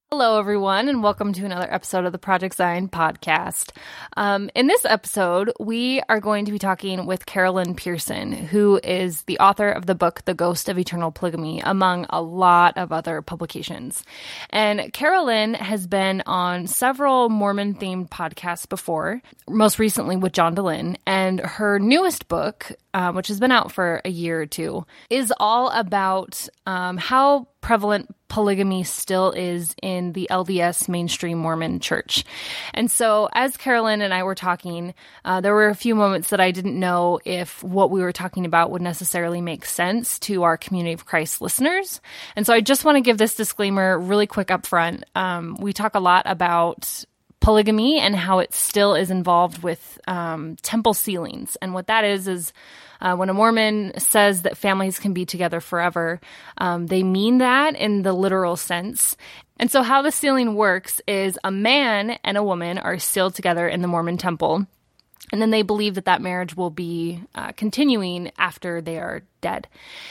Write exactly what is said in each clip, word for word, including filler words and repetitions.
Hello, everyone, and welcome to another episode of the Project Zion podcast. Um, in this episode, we are going to be talking with Carolyn Pearson, who is the author of the book, The Ghost of Eternal Polygamy, among a lot of other publications. And Carolyn has been on several Mormon-themed podcasts before, most recently with John Dehlin, and her newest book, uh, which has been out for a year or two, is all about um, how prevalent polygamy still is in the L D S mainstream Mormon church. And so as Carolyn and I were talking, uh, there were a few moments that I didn't know if what we were talking about would necessarily make sense to our Community of Christ listeners. And so I just want to give this disclaimer really quick up front. Um, we talk a lot about polygamy and how it still is involved with um, temple sealings. And what that is, is uh, when a Mormon says that families can be together forever, um, they mean that in the literal sense. And so how the sealing works is a man and a woman are sealed together in the Mormon temple. And then they believe that that marriage will be uh, continuing after they are dead.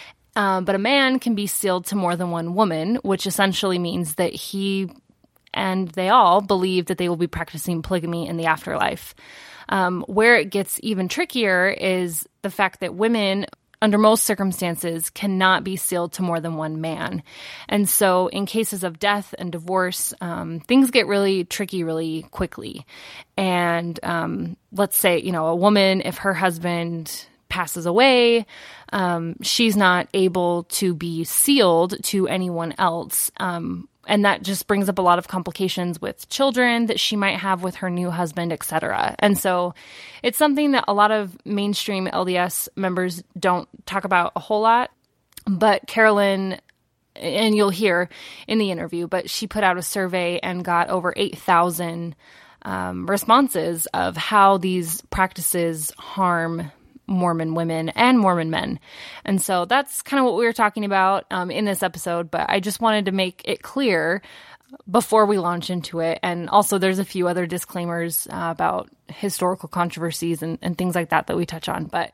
Um, but a man can be sealed to more than one woman, which essentially means that he and they all believe that they will be practicing polygamy in the afterlife. Um, where it gets even trickier is the fact that women, under most circumstances, cannot be sealed to more than one man. And so in cases of death and divorce, um, things get really tricky really quickly. And um, let's say, you know, a woman, if her husband passes away, um, she's not able to be sealed to anyone else. Um, and that just brings up a lot of complications with children that she might have with her new husband, et cetera. And so it's something that a lot of mainstream L D S members don't talk about a whole lot. But Carolyn, and you'll hear in the interview, but she put out a survey and got over eight thousand um, responses of how these practices harm Mormon women and Mormon men. And so that's kind of what we were talking about um, in this episode, but I just wanted to make it clear before we launch into it. And also there's a few other disclaimers uh, about historical controversies and, and things like that that we touch on. But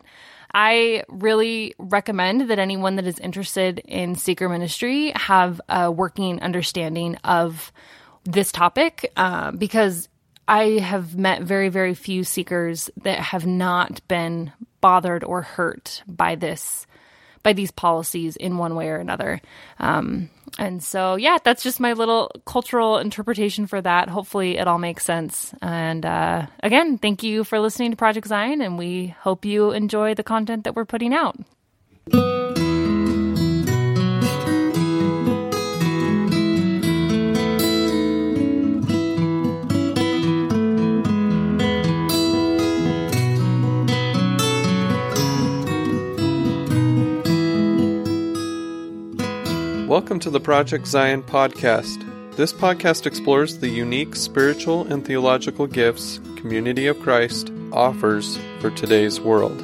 I really recommend that anyone that is interested in seeker ministry have a working understanding of this topic uh, because I have met very, very few seekers that have not been bothered or hurt by this, by these policies in one way or another. Um, and so, yeah, that's just my little cultural interpretation for that. Hopefully it all makes sense. And uh, again, thank you for listening to Project Zion, and we hope you enjoy the content that we're putting out. Welcome to the Project Zion podcast. This podcast explores the unique spiritual and theological gifts Community of Christ offers for today's world.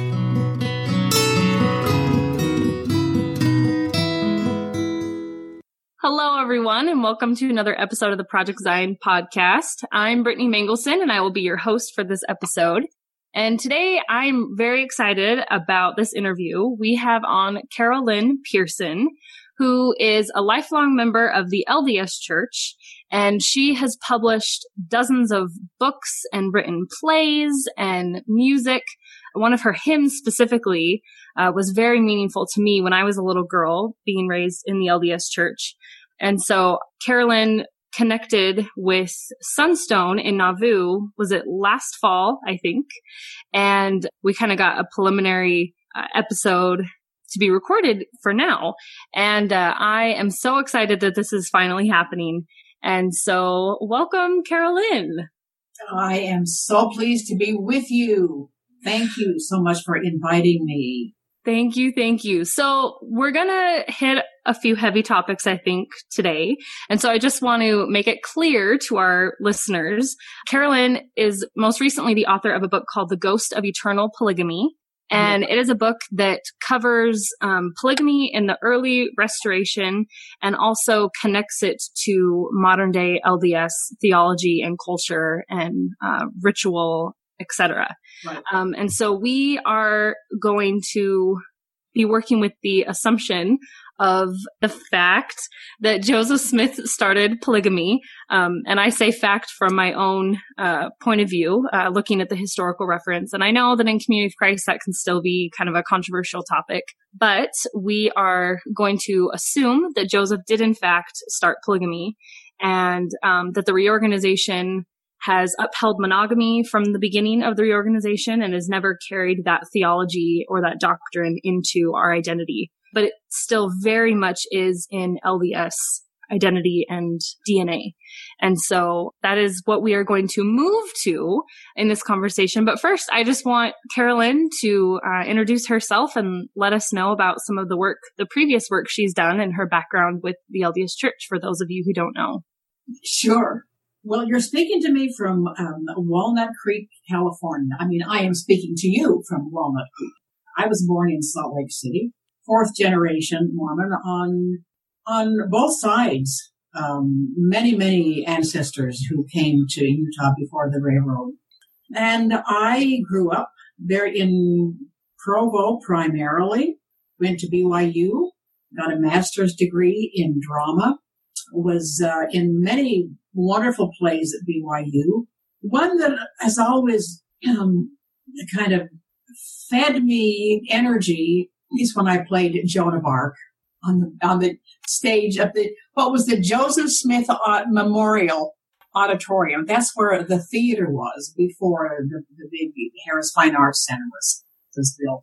Hello, everyone, and welcome to another episode of the Project Zion podcast. I'm Brittany Mangelson, and I will be your host for this episode. And today I'm very excited about this interview. We have on Carolyn Pearson, who is a lifelong member of the L D S Church, and she has published dozens of books and written plays and music. One of her hymns specifically uh, was very meaningful to me when I was a little girl being raised in the L D S Church. And so Carolyn connected with Sunstone in Nauvoo, was it last fall, I think? And we kind of got a preliminary uh, episode to be recorded for now. And uh, I am so excited that this is finally happening. And so welcome, Carolyn. I am so pleased to be with you. Thank you so much for inviting me. Thank you. Thank you. So we're going to hit a few heavy topics, I think, today. And so I just want to make it clear to our listeners. Carolyn is most recently the author of a book called The Ghost of Eternal Polygamy. And it is a book that covers um, polygamy in the early Restoration and also connects it to modern day L D S theology and culture and uh, ritual, et cetera. Right. Um, and so we are going to be working with the assumption of the fact that Joseph Smith started polygamy. Um, and I say fact from my own uh, point of view, uh, looking at the historical reference. And I know that in Community of Christ, that can still be kind of a controversial topic. But we are going to assume that Joseph did, in fact, start polygamy, and um, that the reorganization has upheld monogamy from the beginning of the reorganization and has never carried that theology or that doctrine into our identity. But it still very much is in L D S identity and D N A. And so that is what we are going to move to in this conversation. But first, I just want Carolyn to uh, introduce herself and let us know about some of the work, the previous work she's done and her background with the L D S Church, for those of you who don't know. Sure. Well, you're speaking to me from um, Walnut Creek, California. I mean, I am speaking to you from Walnut Creek. I was born in Salt Lake City, fourth generation Mormon on on both sides. Um, many, many ancestors who came to Utah before the railroad. And I grew up there in Provo primarily, went to B Y U, got a master's degree in drama, was uh, in many wonderful plays at B Y U. One that has always um, kind of fed me energy is when I played Joan of Arc on the on the stage of the what was the Joseph Smith Memorial Auditorium. That's where the theater was before the, the big Harris Fine Arts Center was was built.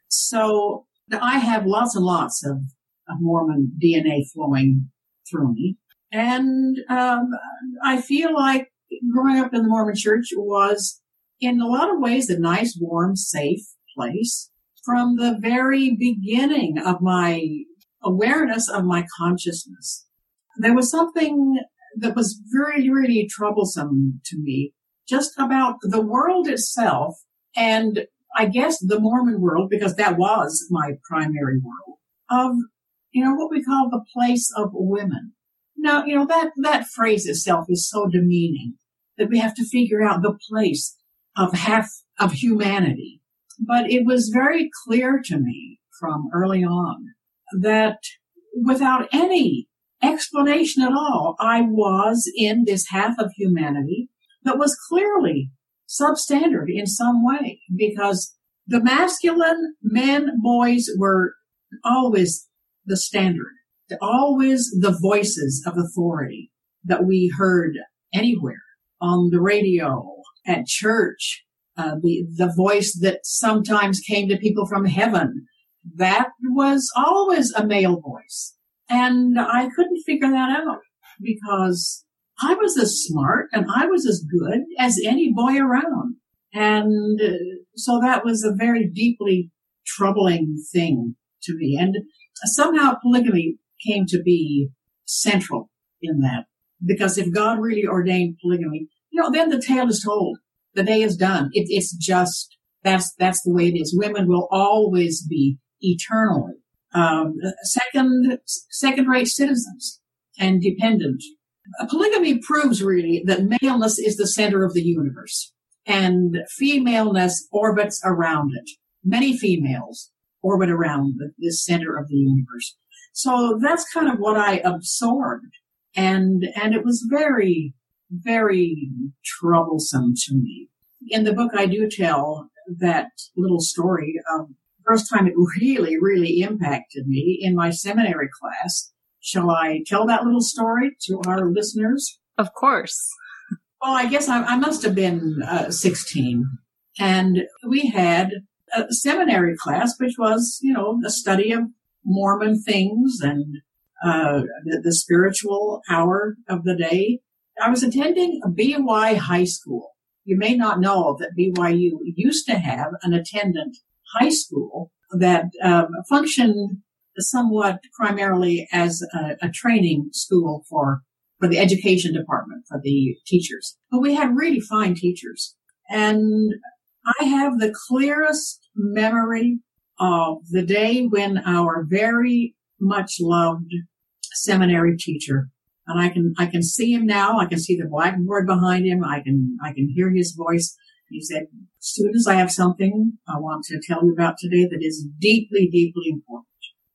So I have lots and lots of, of Mormon D N A flowing through me. And um, I feel like growing up in the Mormon Church was, in a lot of ways, a nice, warm, safe place from the very beginning of my awareness of my consciousness. There was something that was really, really troublesome to me just about the world itself, and I guess the Mormon world, because that was my primary world, of, you know, what we call the place of women. Now, you know, that, that phrase itself is so demeaning that we have to figure out the place of half of humanity. But it was very clear to me from early on that without any explanation at all, I was in this half of humanity that was clearly substandard in some way, because the masculine men, boys were always the standard. Always the voices of authority that we heard anywhere, on the radio, at church, uh, the, the voice that sometimes came to people from heaven. That was always a male voice. And I couldn't figure that out because I was as smart and I was as good as any boy around. And uh, so that was a very deeply troubling thing to me. And somehow polygamy came to be central in that. Because if God really ordained polygamy, you know, then the tale is told. The day is done. It, it's just, that's, that's the way it is. Women will always be eternally, um, second, second-rate citizens and dependent. Polygamy proves really that maleness is the center of the universe and femaleness orbits around it. Many females orbit around the, the center of the universe. So that's kind of what I absorbed. And, and it was very, very troublesome to me. In the book, I do tell that little story of the first time it really, really impacted me in my seminary class. Shall I tell that little story to our listeners? Of course. Well, I guess I, I must have been uh, sixteen. And we had a seminary class, which was, you know, a study of Mormon things and uh the, the spiritual hour of the day. I was attending a B Y high school. You may not know that B Y U used to have an attendant high school that um, functioned somewhat primarily as a, a training school for for the education department, for the teachers. But we had really fine teachers. And I have the clearest memory of the day when our very much loved seminary teacher, and I can, I can see him now. I can see the blackboard behind him. I can, I can hear his voice. He said, "Students, I have something I want to tell you about today that is deeply, deeply important.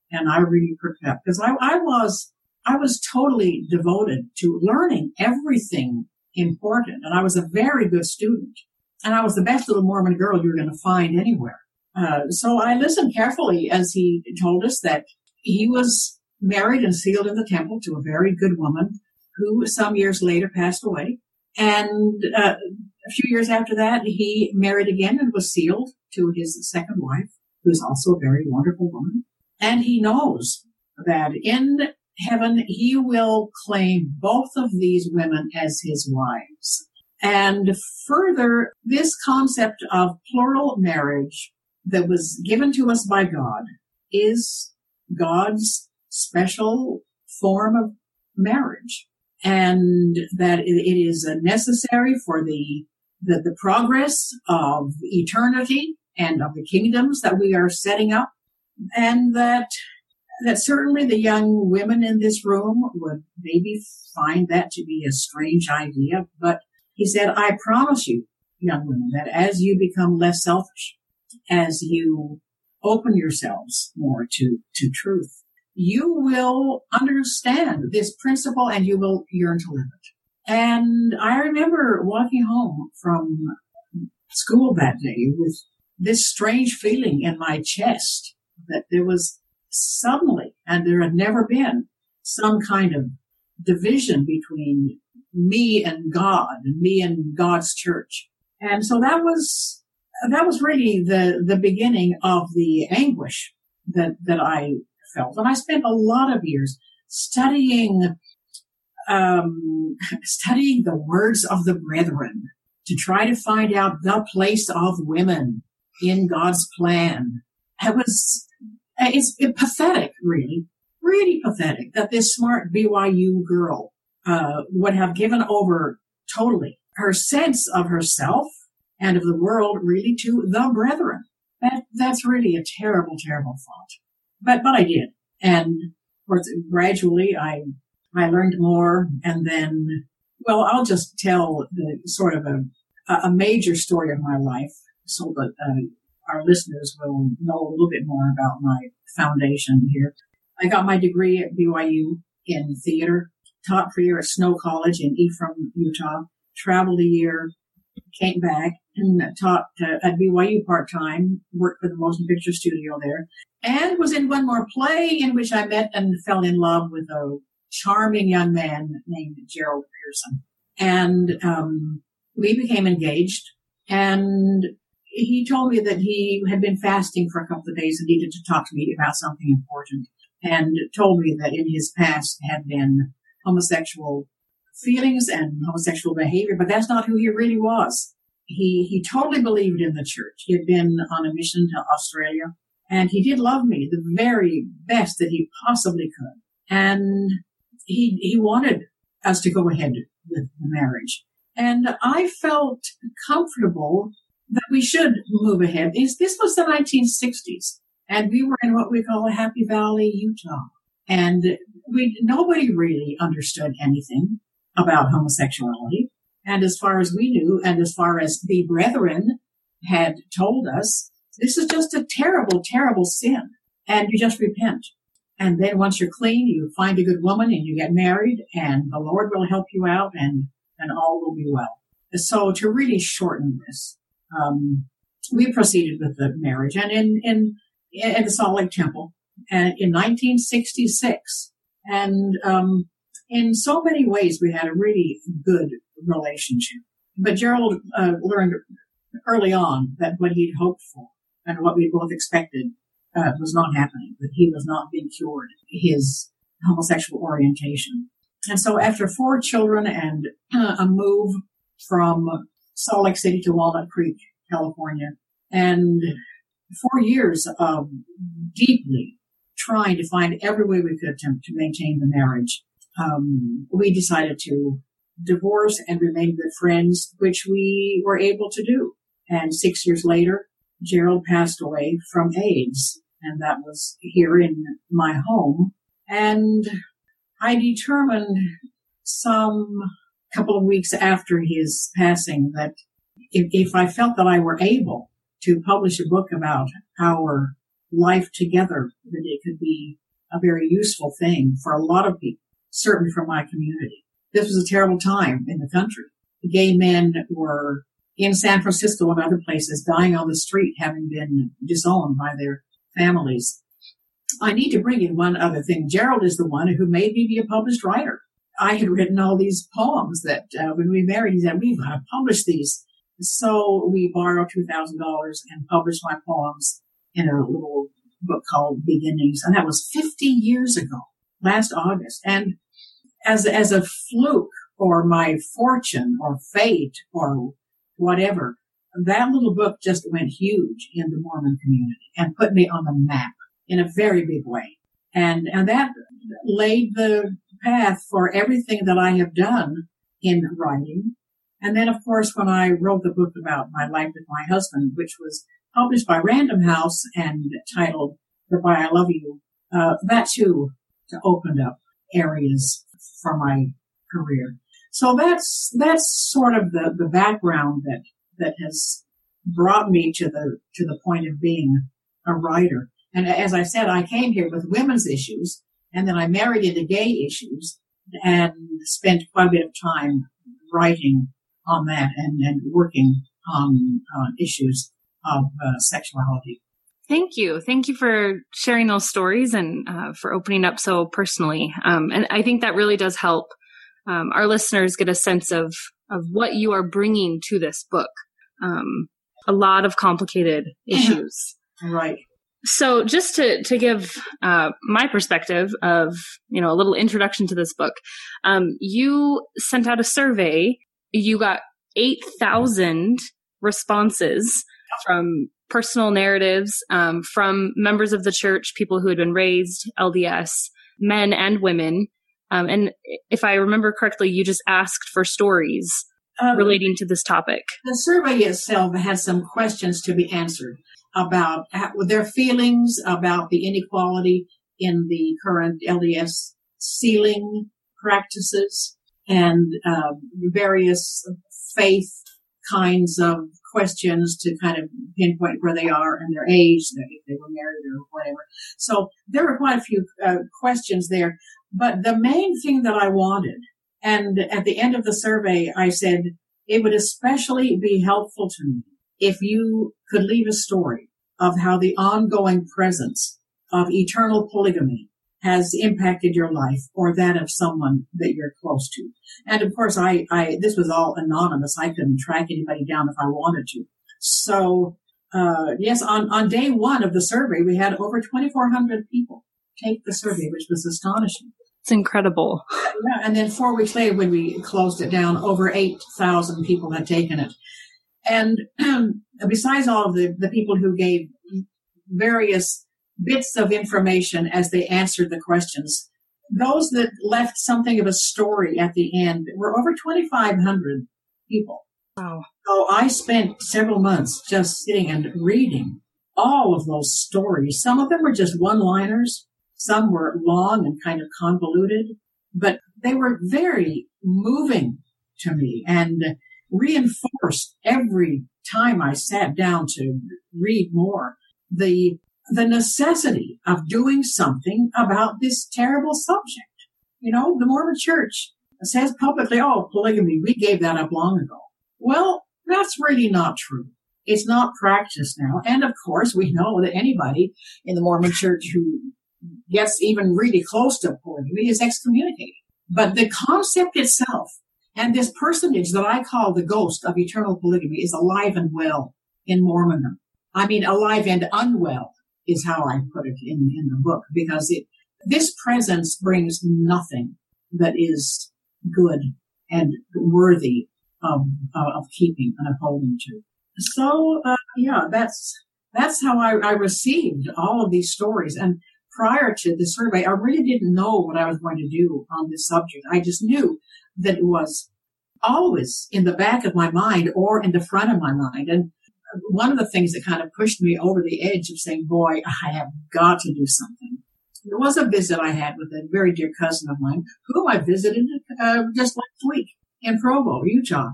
And I really prepared because I, I was, I was totally devoted to learning everything important. And I was a very good student. And I was the best little Mormon girl you were going to find anywhere. Uh, so I listened carefully as he told us that he was married and sealed in the temple to a very good woman who some years later passed away. And uh, a few years after that, he married again and was sealed to his second wife, who's also a very wonderful woman. And he knows that in heaven, he will claim both of these women as his wives. And further, this concept of plural marriage that was given to us by God is God's special form of marriage. And that it is necessary for the, the, the progress of eternity and of the kingdoms that we are setting up. And that, that certainly the young women in this room would maybe find that to be a strange idea. But he said, I promise you, young women, that as you become less selfish, as you open yourselves more to, to truth, you will understand this principle and you will yearn to live it. And I remember walking home from school that day with this strange feeling in my chest that there was suddenly, and there had never been, some kind of division between me and God and me and God's church. And so that was, that was really the, the beginning of the anguish that, that I felt. And I spent a lot of years studying, um, studying the words of the brethren to try to find out the place of women in God's plan. It was, it's pathetic, really, really pathetic that this smart B Y U girl, uh, would have given over totally her sense of herself and of the world really to the brethren. That, that's really a terrible, terrible thought. But, but I did. And of course, gradually I, I learned more. And then, well, I'll just tell the sort of a, a major story of my life so that, uh, our listeners will know a little bit more about my foundation here. I got my degree at B Y U in theater, taught for a year at Snow College in Ephraim, Utah, traveled a year, came back and taught uh, at B Y U part-time, worked for the motion picture studio there, and was in one more play in which I met and fell in love with a charming young man named Gerald Pearson. And um, we became engaged, and he told me that he had been fasting for a couple of days and needed to talk to me about something important, and told me that in his past had been homosexual feelings and homosexual behavior, but that's not who he really was. He, he totally believed in the church. He had been on a mission to Australia, and he did love me the very best that he possibly could. And he, he wanted us to go ahead with the marriage. And I felt comfortable that we should move ahead. This was the nineteen sixties, and we were in what we call Happy Valley, Utah. And we, nobody really understood anything about homosexuality. And as far as we knew, and as far as the brethren had told us, this is just a terrible, terrible sin. And you just repent. And then once you're clean, you find a good woman and you get married, and the Lord will help you out, and, and all will be well. So to really shorten this, um, we proceeded with the marriage. And in, in, in the Salt Lake Temple, and in nineteen sixty-six. And, um, in so many ways, we had a really good relationship. But Gerald uh, learned early on that what he'd hoped for and what we both expected uh, was not happening, that he was not being cured, his homosexual orientation. And so after four children and uh, a move from Salt Lake City to Walnut Creek, California, and four years of deeply trying to find every way we could to, to maintain the marriage, um, we decided to divorce and remain good friends, which we were able to do. And six years later, Gerald passed away from AIDS, and that was here in my home. And I determined some couple of weeks after his passing that if, if I felt that I were able to publish a book about our life together, that it could be a very useful thing for a lot of people, certainly from my community. This was a terrible time in the country. The gay men were in San Francisco and other places dying on the street, having been disowned by their families. I need to bring in one other thing. Gerald is the one who made me be a published writer. I had written all these poems that uh, when we married, he said, we've got to publish these. So we borrowed two thousand dollars and published my poems in a little book called Beginnings. And that was fifty years ago, last August. And as, as a fluke or my fortune or fate or whatever, that little book just went huge in the Mormon community and put me on the map in a very big way. And, and that laid the path for everything that I have done in writing. And then, of course, when I wrote the book about my life with my husband, which was published by Random House and titled Goodbye, I Love You, uh, that too opened up areas for my career. So that's, that's sort of the, the background that, that has brought me to the, to the point of being a writer. And as I said, I came here with women's issues, and then I married into gay issues and spent quite a bit of time writing on that and, and working on uh, issues of uh, sexuality. Thank you. Thank you for sharing those stories and uh, for opening up so personally. Um, and I think that really does help um, our listeners get a sense of, of what you are bringing to this book. Um, a lot of complicated issues. Right. So just to, to give uh, my perspective of, you know, a little introduction to this book, um, you sent out a survey. You got eight thousand responses from personal narratives um, from members of the church, people who had been raised L D S, men and women. Um, and if I remember correctly, you just asked for stories um, relating to this topic. The survey itself had some questions to be answered about their feelings about the inequality in the current L D S sealing practices and uh, various faith kinds of questions to kind of pinpoint where they are and their age, if they were married or whatever. So there were quite a few uh, questions there. But the main thing that I wanted, and at the end of the survey, I said, it would especially be helpful to me if you could leave a story of how the ongoing presence of eternal polygamy has impacted your life or that of someone that you're close to. And of course, I, I, this was all anonymous. I couldn't track anybody down if I wanted to. So, uh, yes, on, on day one of the survey, we had over twenty-four hundred people take the survey, which was astonishing. It's incredible. Yeah. And then four weeks later, when we closed it down, over eight thousand people had taken it. And um, besides all of the, the people who gave various bits of information as they answered the questions, those that left something of a story at the end were over twenty-five hundred people. Wow. So I spent several months just sitting and reading all of those stories. Some of them were just one-liners. Some were long and kind of convoluted, but they were very moving to me and reinforced every time I sat down to read more the the necessity of doing something about this terrible subject. You know, the Mormon Church says publicly, oh, polygamy, we gave that up long ago. Well, that's really not true. It's not practiced now. And of course, we know that anybody in the Mormon Church who gets even really close to polygamy is excommunicated. But the concept itself and this personage that I call the ghost of eternal polygamy is alive and well in Mormondom. I mean, alive and unwell is how I put it in, in the book, because it, this presence brings nothing that is good and worthy of, uh, of keeping and of holding to. So, uh, yeah, that's, that's how I, I received all of these stories. And prior to the survey, I really didn't know what I was going to do on this subject. I just knew that it was always in the back of my mind or in the front of my mind. And one of the things that kind of pushed me over the edge of saying, boy, I have got to do something. There was a visit I had with a very dear cousin of mine, whom I visited uh, just last week in Provo, Utah,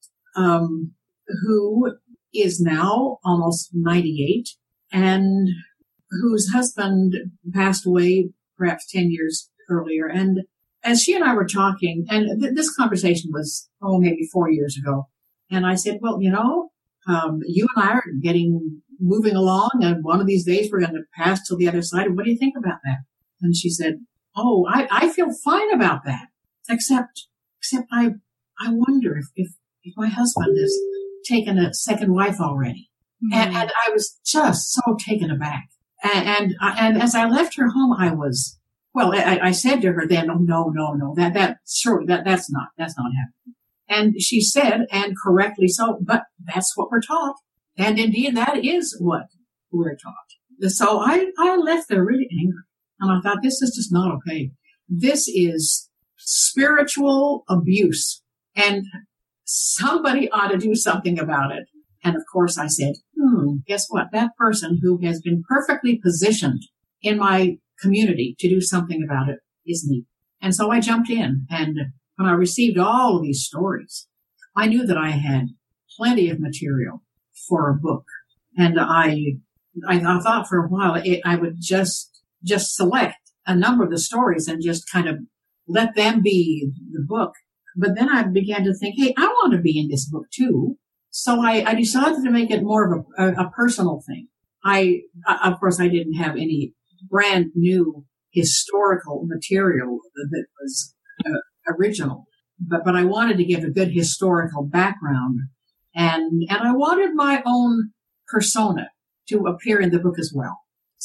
um, who is now almost ninety-eight. And whose husband passed away perhaps ten years earlier. And as she and I were talking, and th- this conversation was, oh, maybe four years ago. And I said, well, you know, um, you and I are getting, moving along, and one of these days we're going to pass to the other side. What do you think about that? And she said, oh, I, I feel fine about that. Except, except I, I wonder if, if, if my husband has taken a second wife already. Mm-hmm. And, and I was just so taken aback. And, and, and as I left her home, I was, well, I, I said to her then, oh, no, no, no, that, that, sure, that, that's not, that's not happening. And she said, and correctly so, but that's what we're taught. And indeed, that is what we're taught. So I, I left there really angry. And I thought, this is just not okay. This is spiritual abuse. And somebody ought to do something about it. And of course I said, hmm, guess what? That person who has been perfectly positioned in my community to do something about it is me. And so I jumped in, and when I received all of these stories, I knew that I had plenty of material for a book. And I, I, I thought for a while it, I would just, just select a number of the stories and just kind of let them be the book. But then I began to think, hey, I want to be in this book too. So I, I decided to make it more of a, a, a personal thing. I, of course, I didn't have any brand new historical material that was uh, original, but, but I wanted to give a good historical background, and, and I wanted my own persona to appear in the book as well.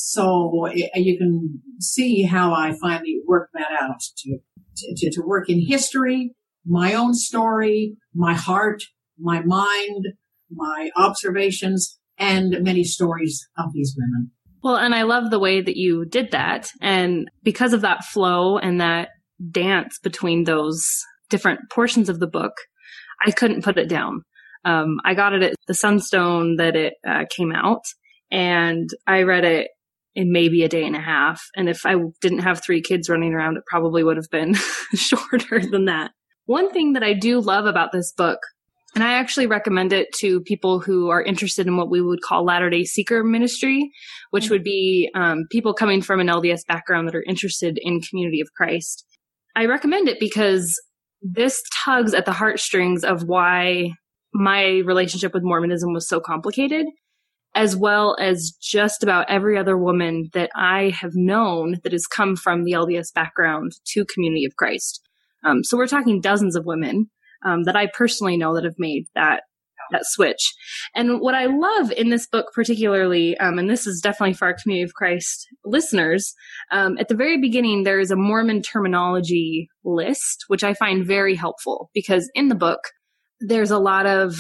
So you can see how I finally worked that out to, to, to work in history, my own story, my heart, my mind, my observations, and many stories of these women. Well, and I love the way that you did that. And because of that flow and that dance between those different portions of the book, I couldn't put it down. Um, I got it at the Sunstone that it uh, came out, and I read it in maybe a day and a half. And if I didn't have three kids running around, it probably would have been shorter than that. One thing that I do love about this book, and I actually recommend it to people who are interested in what we would call Latter-day Seeker ministry, which would be um, people coming from an L D S background that are interested in Community of Christ. I recommend it because this tugs at the heartstrings of why my relationship with Mormonism was so complicated, as well as just about every other woman that I have known that has come from the L D S background to Community of Christ. Um, so we're talking dozens of women um, that I personally know that have made that that switch. And what I love in this book particularly, um, and this is definitely for our Community of Christ listeners, um, at the very beginning, there is a Mormon terminology list, which I find very helpful because in the book, there's a lot of,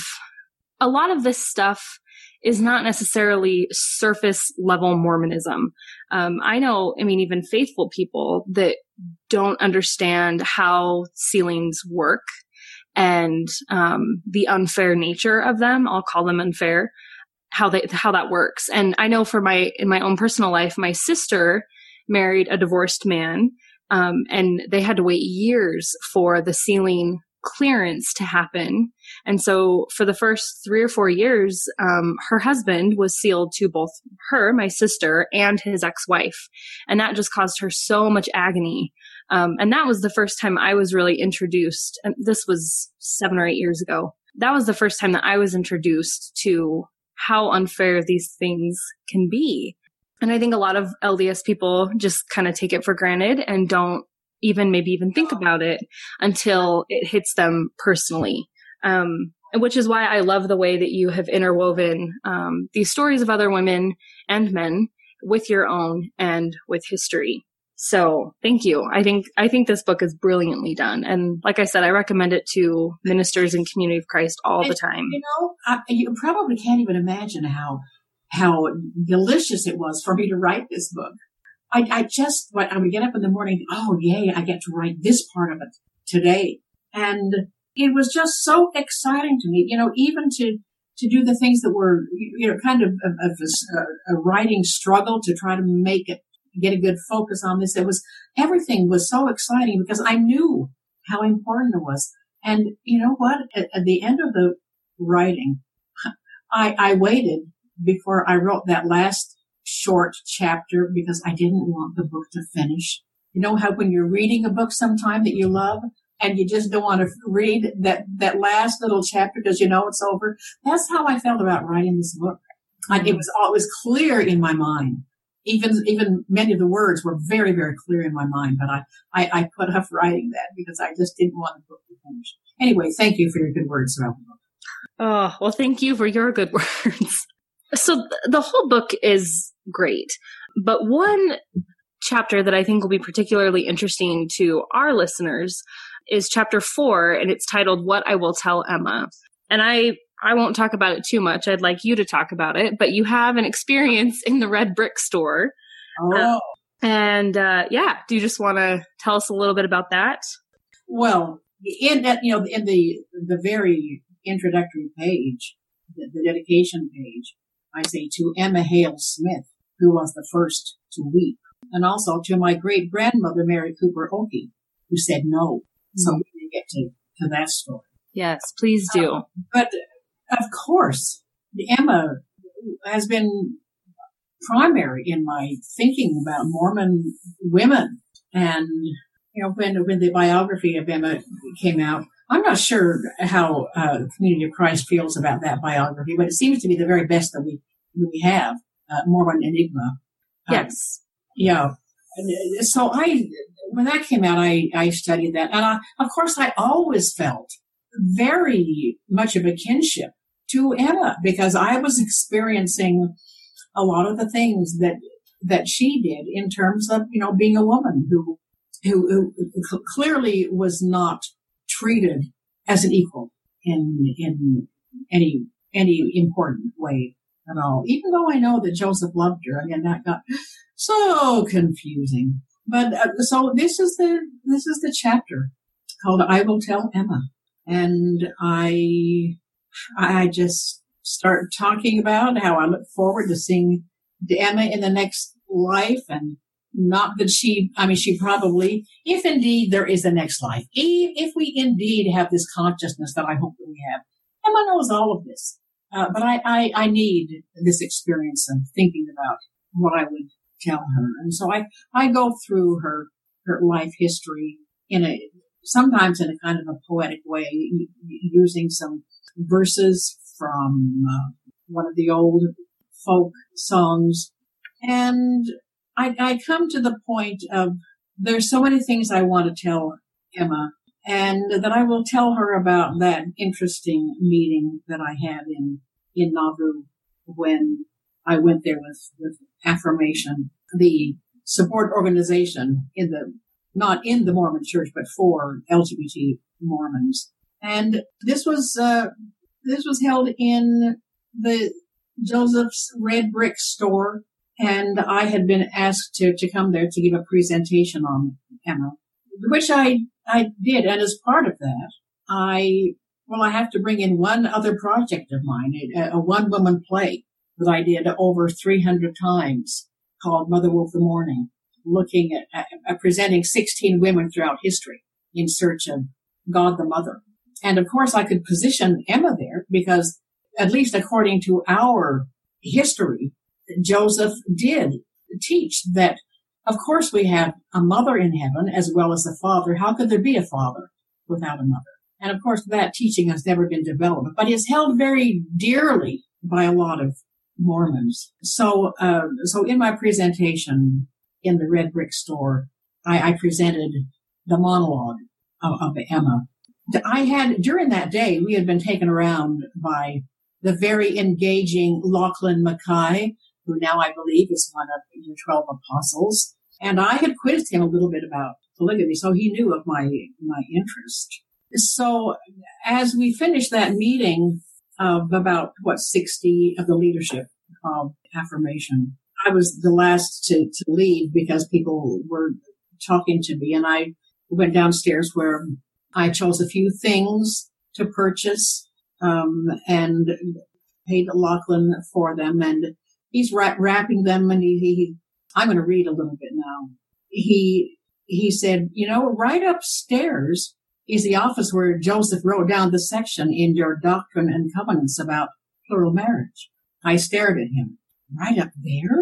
a lot of this stuff is not necessarily surface level Mormonism. Um, I know, I mean, even faithful people that don't understand how sealings work and um, the unfair nature of them. I'll call them unfair. How they how that works. And I know for my in my own personal life, my sister married a divorced man, um, and they had to wait years for the sealing clearance to happen. And so for the first three or four years, um, her husband was sealed to both her, my sister, and his ex-wife. And that just caused her so much agony. Um, and that was the first time I was really introduced. And this was seven or eight years ago. That was the first time that I was introduced to how unfair these things can be. And I think a lot of L D S people just kind of take it for granted and don't even maybe even think about it until it hits them personally. Um, which is why I love the way that you have interwoven um, these stories of other women and men with your own and with history. So thank you. I think I think this book is brilliantly done. And like I said, I recommend it to ministers in Community of Christ all and, the time. You know, I, you probably can't even imagine how how delicious it was for me to write this book. I, I just, what, I would get up in the morning, oh, yay, I get to write this part of it today. And it was just so exciting to me, you know, even to, to do the things that were, you know, kind of, of, of a, a writing struggle to try to make it, get a good focus on this. It was, everything was so exciting because I knew how important it was. And you know what? At, at the end of the writing, I, I waited before I wrote that last short chapter because I didn't want the book to finish. You know how when you're reading a book sometime that you love and you just don't want to read that, that last little chapter because you know it's over? That's how I felt about writing this book. Mm-hmm. It was always clear in my mind. Even, even many of the words were very, very clear in my mind, but I, I, I put off writing that because I just didn't want the book to finish. Anyway, thank you for your good words about the book. Oh, well, thank you for your good words. So th- the whole book is great, but one chapter that I think will be particularly interesting to our listeners is chapter four, and it's titled What I Will Tell Emma. And I, I won't talk about it too much. I'd like you to talk about it, but you have an experience in the Red Brick Store. Oh. Uh, and uh, yeah, do you just want to tell us a little bit about that? Well, in that, you know, in the the very introductory page, the, the dedication page, I say to Emma Hale Smith, who was the first to weep, and also to my great grandmother Mary Cooper Oakey, who said no. Mm-hmm. So we didn't get to, to that story. Yes, please do. Uh, but of course, Emma has been primary in my thinking about Mormon women. And, you know, when, when the biography of Emma came out, I'm not sure how uh, the Community of Christ feels about that biography, but it seems to be the very best that we, that we have, uh, Mormon Enigma. Yes. Um, yeah. So I, when that came out, I, I studied that. And I, of course, I always felt very much of a kinship to Emma because I was experiencing a lot of the things that that she did in terms of, you know, being a woman who who, who clearly was not treated as an equal in in any any important way at all. Even though I know that Joseph loved her, again, that got so confusing. But uh, so this is the this is the chapter called "I Will Tell Emma," and I. I just start talking about how I look forward to seeing Emma in the next life, and not that she, I mean, she probably, if indeed there is a next life, if we indeed have this consciousness that I hope that we have, Emma knows all of this. Uh, but I, I, I need this experience of thinking about what I would tell her. And so I, I go through her, her life history in a, sometimes in a kind of a poetic way, using some verses from uh, one of the old folk songs. And I, I come to the point of there's so many things I want to tell Emma, and that I will tell her about that interesting meeting that I had in, in Nauvoo when I went there with, with Affirmation, the support organization in the, not in the Mormon Church, but for L G B T Mormons. And this was, uh, this was held in the Joseph's Red Brick Store. And I had been asked to, to come there to give a presentation on Emma, which I, I did. And as part of that, I, well, I have to bring in one other project of mine, a, a one woman play that I did over three hundred times called Mother Wolf the Morning, looking at, at presenting sixteen women throughout history in search of God the Mother. And of course, I could position Emma there because, at least according to our history, Joseph did teach that, of course, we have a mother in heaven as well as a father. How could there be a father without a mother? And of course, that teaching has never been developed, but is held very dearly by a lot of Mormons. So, uh, so in my presentation in the Red Brick Store, I, I presented the monologue of, of Emma. I had, during that day, we had been taken around by the very engaging Lachlan Mackay, who now I believe is one of the twelve apostles. And I had quizzed him a little bit about polygamy, so he knew of my, my interest. So as we finished that meeting of about, what, sixty of the leadership of Affirmation, I was the last to, to leave because people were talking to me, and I went downstairs where I chose a few things to purchase, um, and paid Lachlan for them, and he's ra- wrapping them, and he, he, I'm going to read a little bit now. He, he said, you know, right upstairs is the office where Joseph wrote down the section in your Doctrine and Covenants about plural marriage. I stared at him. Right up there?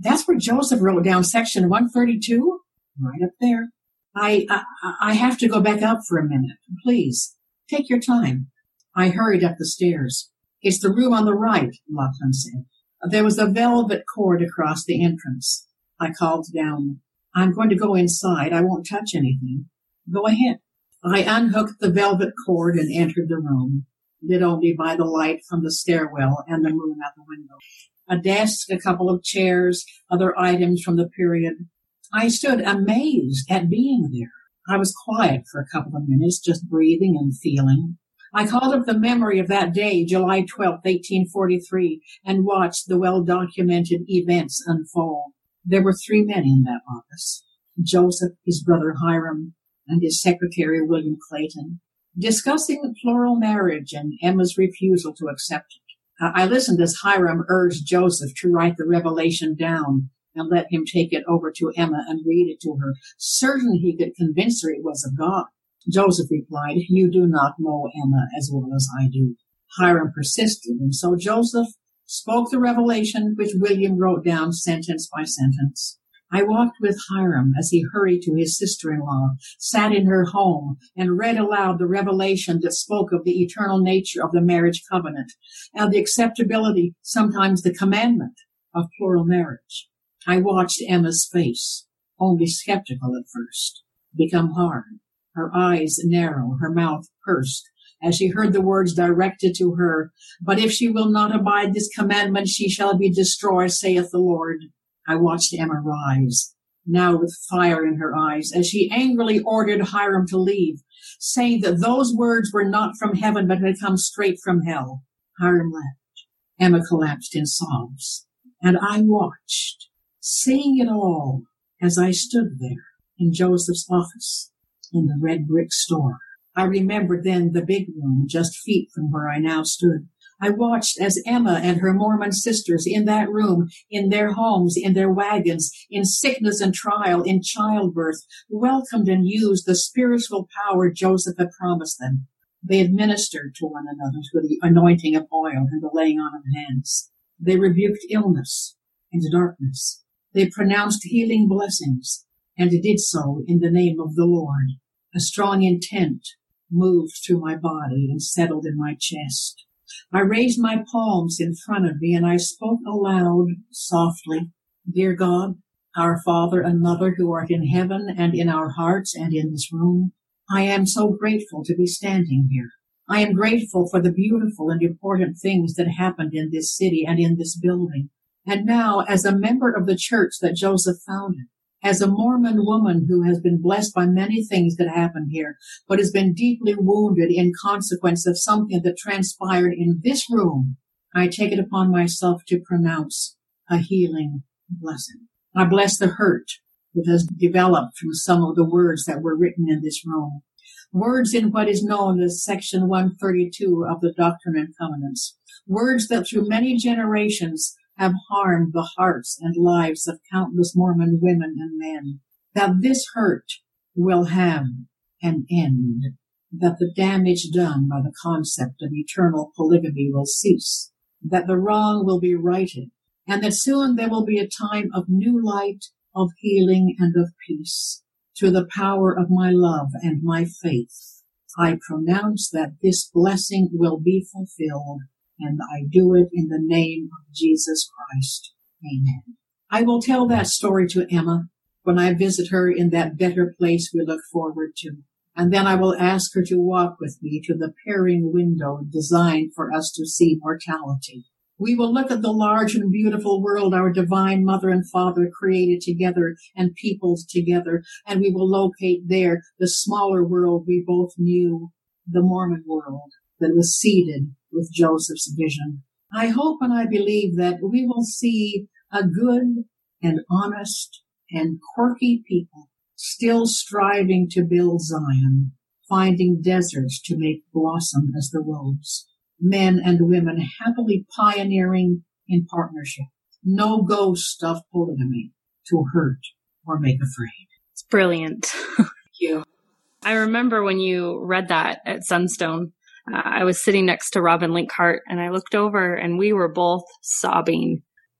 That's where Joseph wrote down section one thirty-two, right up there. I, I I have to go back up for a minute. Please, take your time. I hurried up the stairs. It's the room on the right, Lachlan said. There was a velvet cord across the entrance. I called down, I'm going to go inside. I won't touch anything. Go ahead. I unhooked the velvet cord and entered the room, lit only by the light from the stairwell and the moon out the window. A desk, a couple of chairs, other items from the period. I stood amazed at being there. I was quiet for a couple of minutes, just breathing and feeling. I called up the memory of that day, July twelfth, eighteen forty-three, and watched the well-documented events unfold. There were three men in that office, Joseph, his brother Hiram, and his secretary, William Clayton, discussing plural marriage and Emma's refusal to accept it. I listened as Hiram urged Joseph to write the revelation down and let him take it over to Emma and read it to her, certain he could convince her it was of God. Joseph replied, you do not know Emma as well as I do. Hiram persisted, and so Joseph spoke the revelation, which William wrote down sentence by sentence. I walked with Hiram as he hurried to his sister-in-law, sat in her home, and read aloud the revelation that spoke of the eternal nature of the marriage covenant and the acceptability, sometimes the commandment, of plural marriage. I watched Emma's face, only skeptical at first, become hard, her eyes narrow, her mouth pursed, as she heard the words directed to her, but if she will not abide this commandment, she shall be destroyed, saith the Lord. I watched Emma rise, now with fire in her eyes, as she angrily ordered Hiram to leave, saying that those words were not from heaven, but had come straight from hell. Hiram left. Emma collapsed in sobs, and I watched, seeing it all, as I stood there in Joseph's office in the red brick store. I remembered then the big room just feet from where I now stood. I watched as Emma and her Mormon sisters in that room, in their homes, in their wagons, in sickness and trial, in childbirth, welcomed and used the spiritual power Joseph had promised them. They administered to one another through the anointing of oil and the laying on of hands. They rebuked illness and darkness. They pronounced healing blessings, and did so in the name of the Lord. A strong intent moved through my body and settled in my chest. I raised my palms in front of me, and I spoke aloud, softly, Dear God, our Father and Mother who art in heaven and in our hearts and in this room, I am so grateful to be standing here. I am grateful for the beautiful and important things that happened in this city and in this building. And now, as a member of the church that Joseph founded, as a Mormon woman who has been blessed by many things that happened here, but has been deeply wounded in consequence of something that transpired in this room, I take it upon myself to pronounce a healing blessing. I bless the hurt that has developed from some of the words that were written in this room. Words in what is known as Section one thirty-two of the Doctrine and Covenants. Words that through many generations have harmed the hearts and lives of countless Mormon women and men, that this hurt will have an end, that the damage done by the concept of eternal polygamy will cease, that the wrong will be righted, and that soon there will be a time of new light, of healing, and of peace. Through the power of my love and my faith, I pronounce that this blessing will be fulfilled, and I do it in the name of Jesus Christ. Amen. I will tell that story to Emma when I visit her in that better place we look forward to. And then I will ask her to walk with me to the peering window designed for us to see mortality. We will look at the large and beautiful world our divine Mother and Father created together and peopled together, and we will locate there the smaller world we both knew, the Mormon world that was seeded with Joseph's vision. I hope and I believe that we will see a good and honest and quirky people still striving to build Zion, finding deserts to make blossom as the rose. Men and women happily pioneering in partnership. No ghost of polygamy to hurt or make afraid. It's brilliant. Thank you. I remember when you read that at Sunstone, uh, I was sitting next to Robin Linkhart, and I looked over and we were both sobbing.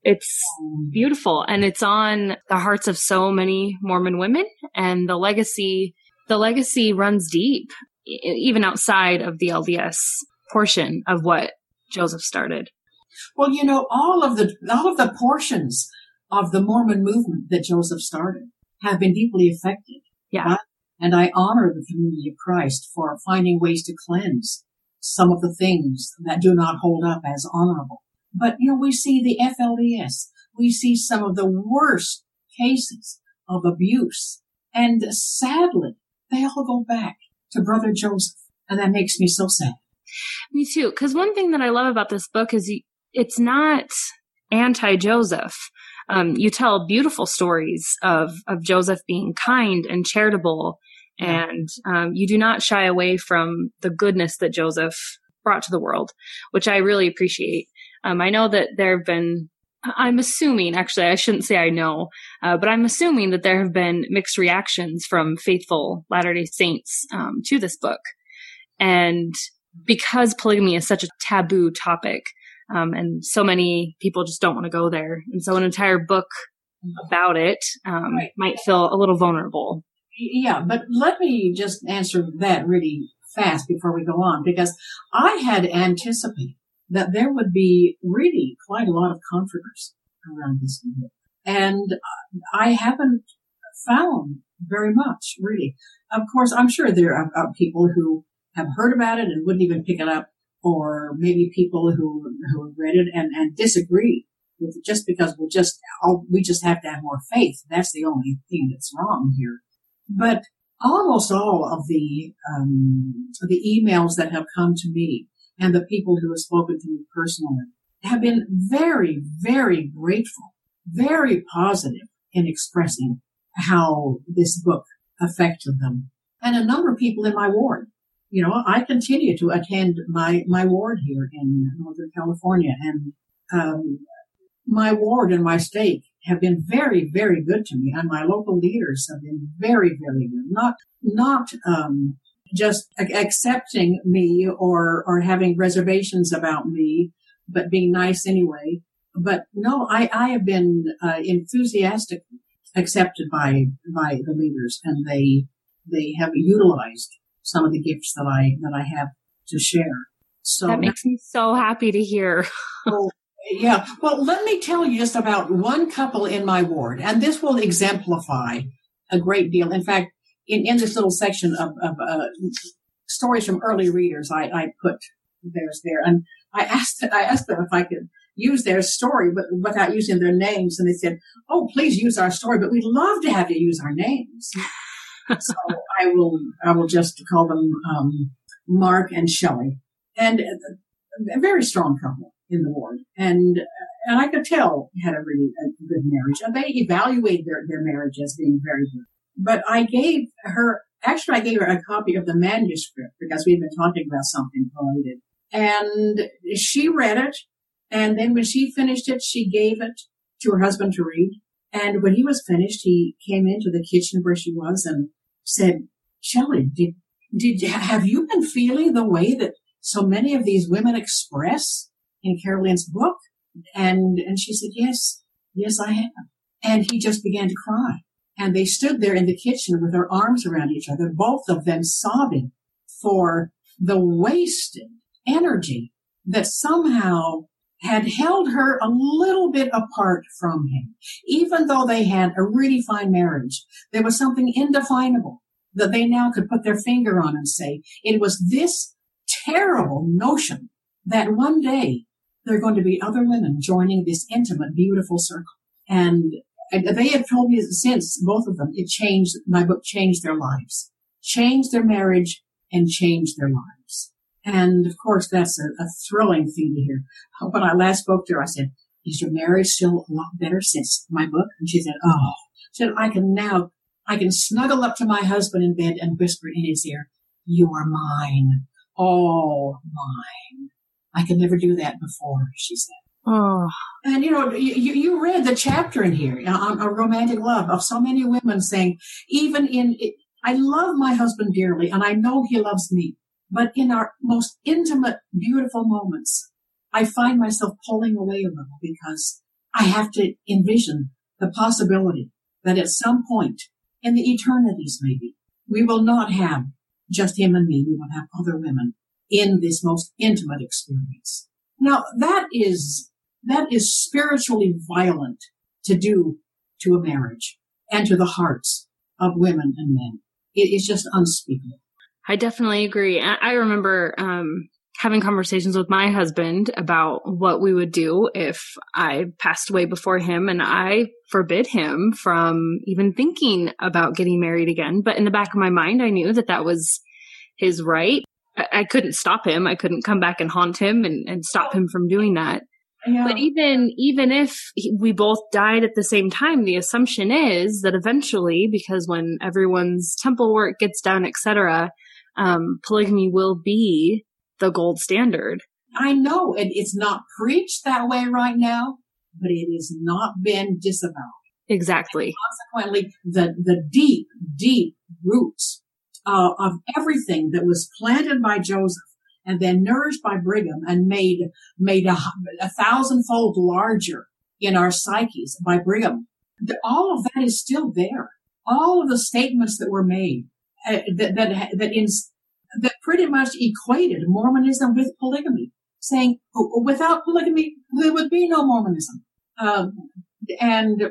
It's beautiful, and it's on the hearts of so many Mormon women, and the legacy, the legacy runs deep, even outside of the L D S portion of what Joseph started. Well, you know, all of the, all of the portions of the Mormon movement that Joseph started have been deeply affected. Yeah. Right? And I honor the community of Christ for finding ways to cleanse some of the things that do not hold up as honorable. But, you know, we see the F L D S. We see some of the worst cases of abuse. And sadly, they all go back to Brother Joseph. And that makes me so sad. Me too. Because one thing that I love about this book is it's not anti-Joseph. Um, you tell beautiful stories of, of Joseph being kind and charitable. Yeah. And um, you do not shy away from the goodness that Joseph brought to the world, which I really appreciate. Um, I know that there have been, I'm assuming, actually, I shouldn't say I know, uh, but I'm assuming that there have been mixed reactions from faithful Latter-day Saints um, to this book. And because polygamy is such a taboo topic, um, and so many people just don't want to go there. And so an entire book about it um, Right. might feel a little vulnerable. Yeah, but let me just answer that really fast before we go on, because I had anticipated that there would be really quite a lot of controversy around this book. And I haven't found very much, really. Of course, I'm sure there are, are people who have heard about it and wouldn't even pick it up, or maybe people who who have read it and, and disagree with it just because we're just, oh, we just have to have more faith. That's the only thing that's wrong here. But almost all of the um, the emails that have come to me and the people who have spoken to me personally have been very, very grateful, very positive in expressing how this book affected them. And a number of people in my ward. You know, I continue to attend my, my ward here in Northern California, and um, my ward and my stake have been very, very good to me, and my local leaders have been very, very good. Not, not, um, just accepting me or, or having reservations about me, but being nice anyway. But no, I, I have been, uh, enthusiastically accepted by, by the leaders, and they, they have utilized some of the gifts that I, that I have to share. So that makes me so happy to hear. so, yeah. Well, let me tell you just about one couple in my ward, and this will exemplify a great deal. In fact, in, in this little section of, of uh, stories from early readers, I, I put theirs there, and I asked I asked them if I could use their story, but without using their names, and they said, "Oh, please use our story, but we'd love to have you use our names." So I will I will just call them um, Mark and Shelley, and a very strong couple in the ward, and and I could tell had a really a good marriage, and they evaluated their, their marriage as being very good. But I gave her, actually I gave her a copy of the manuscript because we'd been talking about something related, and she read it, and then when she finished it, she gave it to her husband to read. And when he was finished, he came into the kitchen where she was and said, "Shelley, did did have you been feeling the way that so many of these women express in Carolyn's book?" And and she said, "Yes, yes, I have." And he just began to cry. And they stood there in the kitchen with their arms around each other, both of them sobbing for the wasted energy that somehow had held her a little bit apart from him. Even though they had a really fine marriage, there was something indefinable that they now could put their finger on and say, it was this terrible notion that one day there are going to be other women joining this intimate, beautiful circle. And they have told me since, both of them, it changed, my book changed their lives, changed their marriage, and changed their lives. And of course, that's a, a thrilling thing to hear. When I last spoke to her, I said, "Is your marriage still a lot better since my book?" And she said, "Oh," she said, "I can now, I can snuggle up to my husband in bed and whisper in his ear, 'You are mine, all mine.' I could never do that before," she said. Oh. And, you know, you, you read the chapter in here on a romantic love of so many women saying, even in, it, I love my husband dearly, and I know he loves me. But in our most intimate, beautiful moments, I find myself pulling away a little because I have to envision the possibility that at some point in the eternities, maybe, we will not have just him and me. We will have other women in this most intimate experience. Now, that is, that is spiritually violent to do to a marriage and to the hearts of women and men. It is just unspeakable. I definitely agree. I, I remember um, having conversations with my husband about what we would do if I passed away before him, and I forbid him from even thinking about getting married again. But in the back of my mind, I knew that that was his right. I, I couldn't stop him. I couldn't come back and haunt him and, and stop him from doing that. Yeah. But even even if we both died at the same time, the assumption is that eventually, because when everyone's temple work gets done, et cetera, um, polygamy will be the gold standard. I know, and it's not preached that way right now, but it has not been disavowed. Exactly. And consequently, the the deep, deep roots uh, of everything that was planted by Joseph and then nourished by Brigham and made made a, a thousandfold larger in our psyches by Brigham. All of that is still there. All of the statements that were made uh, that that that, in, that pretty much equated Mormonism with polygamy, saying without polygamy there would be no Mormonism. Um, and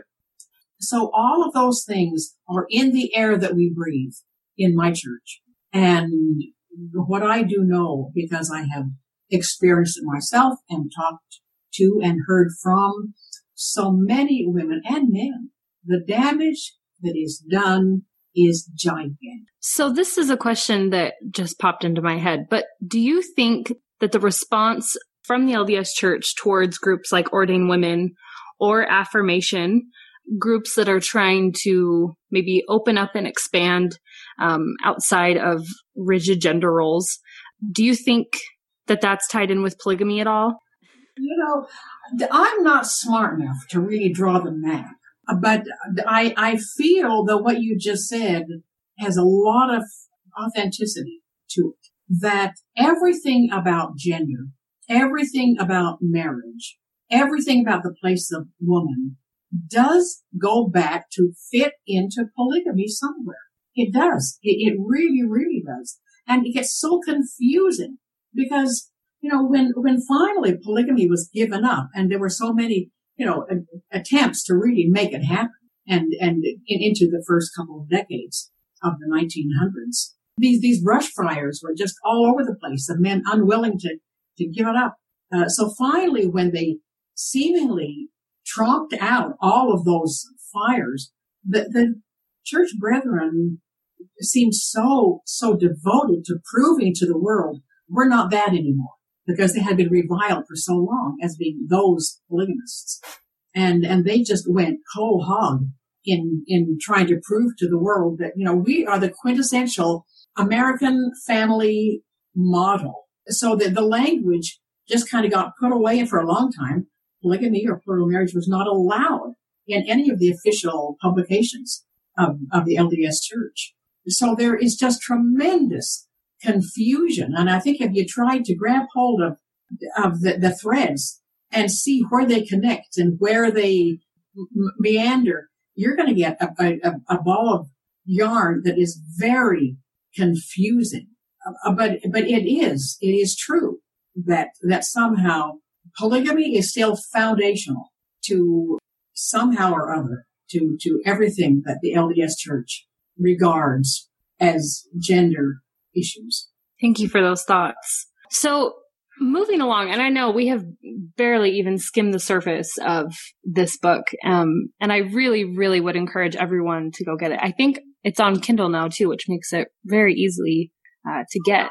so all of those things are in the air that we breathe in my church. And what I do know, because I have experienced it myself and talked to and heard from so many women and men, the damage that is done is gigantic. So this is a question that just popped into my head, but do you think that the response from the L D S Church towards groups like Ordained Women or Affirmation, groups that are trying to maybe open up and expand um, outside of rigid gender roles, do you think that that's tied in with polygamy at all? You know, I'm not smart enough to really draw the map, but I, I feel that what you just said has a lot of authenticity to it, that everything about gender, everything about marriage, everything about the place of woman does go back to fit into polygamy somewhere. It does. It, it really, really does. And it gets so confusing because, you know, when, when finally polygamy was given up and there were so many, you know, a, attempts to really make it happen and, and in, into the first couple of decades of the nineteen hundreds, these, these brush fires were just all over the place, the men unwilling to, to give it up. Uh, so finally, when they seemingly tromped out all of those fires, the, the church brethren seemed so, so devoted to proving to the world we're not that anymore, because they had been reviled for so long as being those polygamists. And, and they just went whole hog in, in trying to prove to the world that, you know, we are the quintessential American family model. So that the language just kind of got put away for a long time. Polygamy or plural marriage was not allowed in any of the official publications of, of the L D S Church. So there is just tremendous confusion. And I think if you tried to grab hold of, of the, the threads and see where they connect and where they m- meander, you're going to get a, a, a ball of yarn that is very confusing. Uh, but, but it is, it is true that, that somehow polygamy is still foundational to somehow or other to, to everything that the L D S Church regards as gender issues. Thank you for those thoughts. So moving along, and I know we have barely even skimmed the surface of this book, um, and I really, really would encourage everyone to go get it. I think it's on Kindle now too, which makes it very easy uh, to get.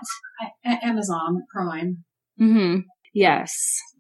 Amazon Prime. Mm-hmm. Yes.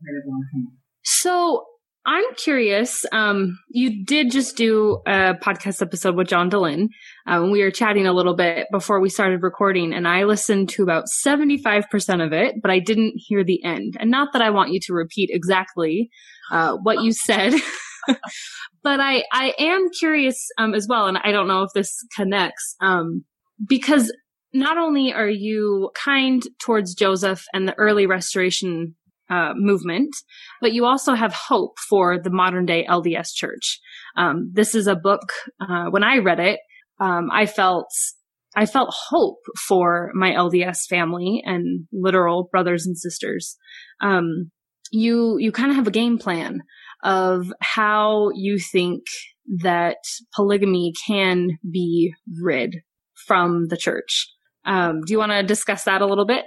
So I'm curious. Um, you did just do a podcast episode with John Dehlin. Um, we were chatting a little bit before we started recording, and I listened to about seventy-five percent of it, but I didn't hear the end. And not that I want you to repeat exactly uh, what you said, but I, I am curious um, as well, and I don't know if this connects, um, because not only are you kind towards Joseph and the early restoration uh, movement, but you also have hope for the modern day L D S church. Um, this is a book, uh, when I read it, um, I felt, I felt hope for my L D S family and literal brothers and sisters. Um, you, you kind of have a game plan of how you think that polygamy can be rid from the church. Um, do you want to discuss that a little bit?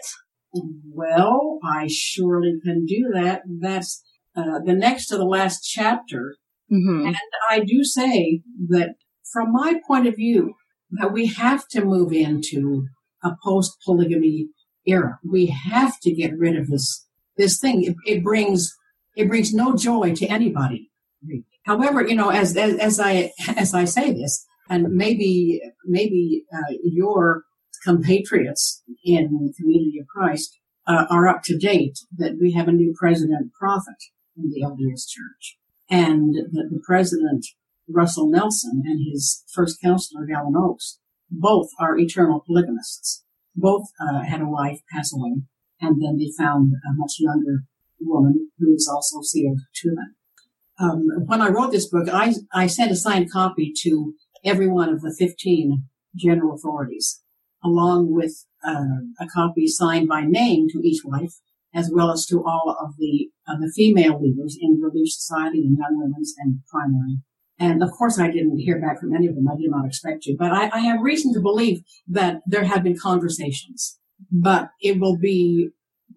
Well, I surely can do that. That's uh, the next to the last chapter. Mm-hmm. And I do say that from my point of view, that we have to move into a post-polygamy era. We have to get rid of this, this thing. It, it brings, it brings no joy to anybody. However, you know, as, as, as I, as I say this, and maybe, maybe, uh, your compatriots in the Community of Christ uh, are up to date that we have a new president prophet in the L D S Church, and that the president, Russell Nelson, and his first counselor, Dallin Oaks, both are eternal polygamists. Both uh, had a wife pass away, and then they found a much younger woman who is also sealed to them. Um, when I wrote this book, I, I sent a signed copy to every one of the fifteen general authorities, along with uh, a copy signed by name to each wife, as well as to all of the of the female leaders in Relief Society and Young Women's and Primary. And of course, I didn't hear back from any of them. I did not expect to, but I, I have reason to believe that there have been conversations, but it will be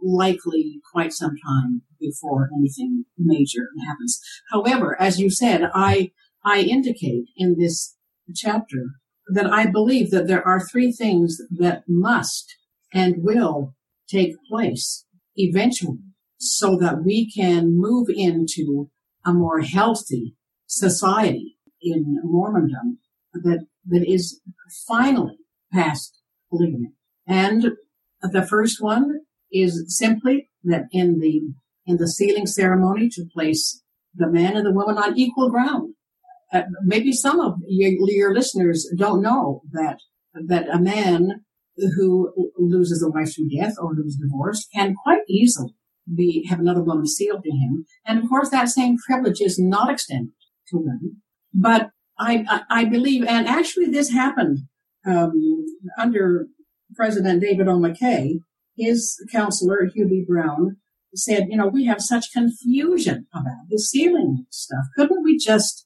likely quite some time before anything major happens. However, as you said, I I indicate in this chapter that I believe that there are three things that must and will take place eventually so that we can move into a more healthy society in Mormondom that, that is finally past polygamy. And the first one is simply that in the, in the sealing ceremony to place the man and the woman on equal ground. Uh, maybe some of your, your listeners don't know that that a man who loses a wife through death or who's divorced can quite easily be have another woman sealed to him, and of course that same privilege is not extended to women. But I I, I believe, and actually this happened um, under President David O. McKay. His counselor Hugh B. Brown said, "You know, we have such confusion about the sealing stuff. Couldn't we just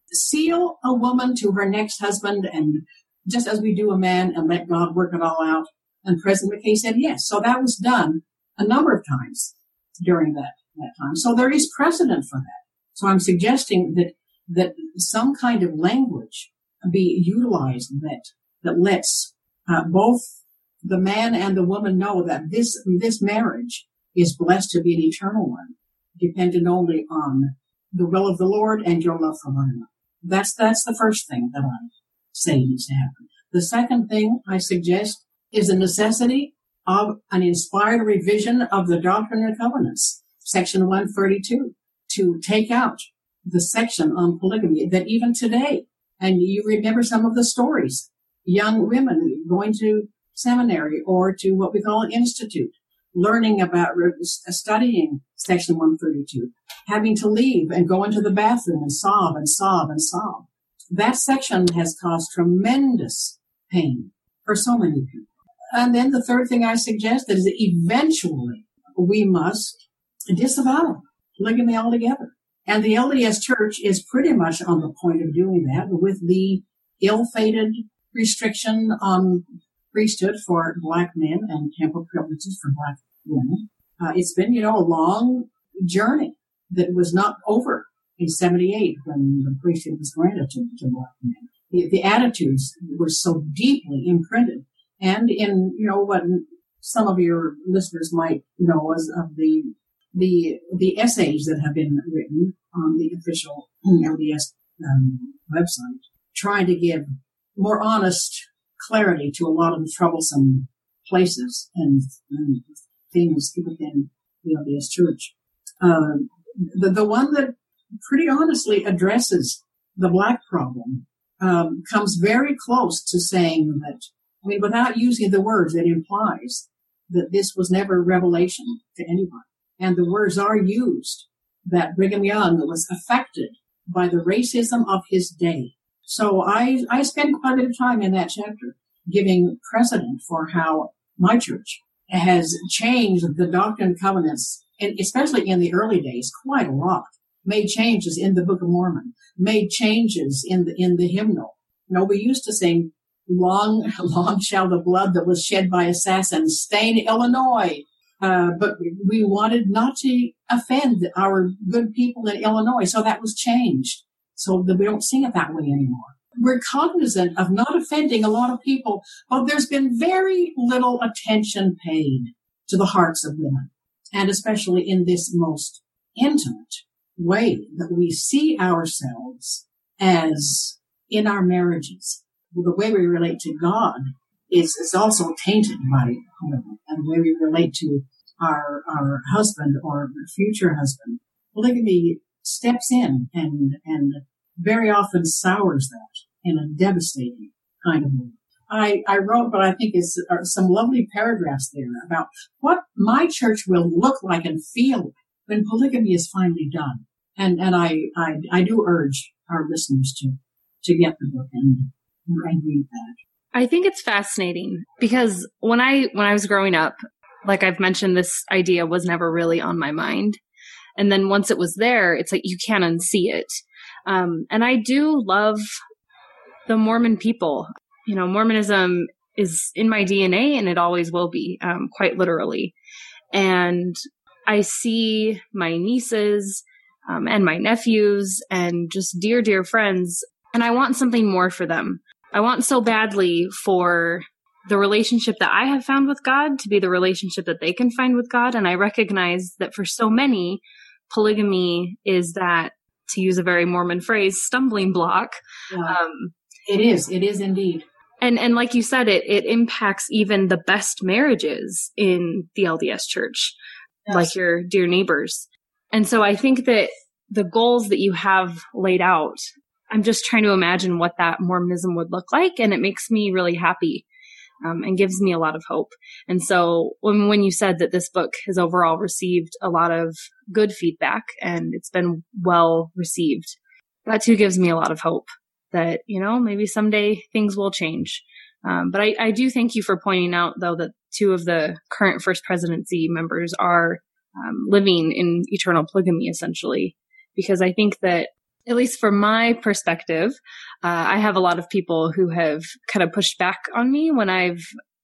seal a woman to her next husband, and just as we do a man, and let God work it all out?" And President McKay said yes. So that was done a number of times during that, that time. So there is precedent for that. So I'm suggesting that that some kind of language be utilized that that lets uh, both the man and the woman know that this this marriage is blessed to be an eternal one, dependent only on the will of the Lord and your love for one another. That's, that's the first thing that I say needs to happen. The second thing I suggest is the necessity of an inspired revision of the Doctrine and Covenants, section one thirty-two, to take out the section on polygamy that even today, and you remember some of the stories, young women going to seminary or to what we call an institute, learning about, studying section one thirty-two, having to leave and go into the bathroom and sob and sob and sob. That section has caused tremendous pain for so many people. And then the third thing I suggest is that eventually we must disavow polygamy altogether. And the L D S Church is pretty much on the point of doing that with the ill-fated restriction on priesthood for black men and temple privileges for black women. Uh, it's been, you know, a long journey that was not over in seventy-eight when the priesthood was granted to, to black men. The, the attitudes were so deeply imprinted. And in, you know, what some of your listeners might know as of the, the, the essays that have been written on the official L D S um, website, trying to give more honest clarity to a lot of the troublesome places and, and things within the L D S Church. Uh, the, the one that pretty honestly addresses the black problem um, comes very close to saying that, I mean, without using the words, it implies that this was never revelation to anyone. And the words are used that Brigham Young was affected by the racism of his day. So I, I spend quite a bit of time in that chapter giving precedent for how my church has changed the Doctrine and Covenants, and especially in the early days, quite a lot. Made changes in the Book of Mormon, made changes in the, in the hymnal. You know, we used to sing, long, long shall the blood that was shed by assassins stain Illinois. Uh, but we wanted not to offend our good people in Illinois, so that was changed, so that we don't sing it that way anymore. We're cognizant of not offending a lot of people, but there's been very little attention paid to the hearts of women, and especially in this most intimate way that we see ourselves as in our marriages. The way we relate to God is, is also tainted by polygamy, and the way we relate to our our husband or future husband. Polygamy steps in and and very often sours that in a devastating kind of way. I, I wrote, but I think it's uh, some lovely paragraphs there about what my church will look like and feel like when polygamy is finally done. And and I I, I do urge our listeners to to get the book and, and read that. I think it's fascinating because when I when I was growing up, like I've mentioned, this idea was never really on my mind. And then once it was there, it's like you can't unsee it. Um, and I do love the Mormon people. You know, Mormonism is in my D N A and it always will be, um, quite literally. And I see my nieces um, and my nephews and just dear, dear friends, and I want something more for them. I want so badly for the relationship that I have found with God to be the relationship that they can find with God. And I recognize that for so many, polygamy is that, to use a very Mormon phrase, stumbling block. Yeah. Um, it is. It is indeed. And and like you said, it it impacts even the best marriages in the L D S church, yes, like your dear neighbors. And so I think that the goals that you have laid out, I'm just trying to imagine what that Mormonism would look like. And it makes me really happy. Um, and gives me a lot of hope. And so when when you said that this book has overall received a lot of good feedback and it's been well received, that too gives me a lot of hope that, you know, maybe someday things will change. Um, but I, I do thank you for pointing out, though, that two of the current First Presidency members are um, living in eternal polygamy, essentially, because I think that, at least from my perspective, uh, I have a lot of people who have kind of pushed back on me when I've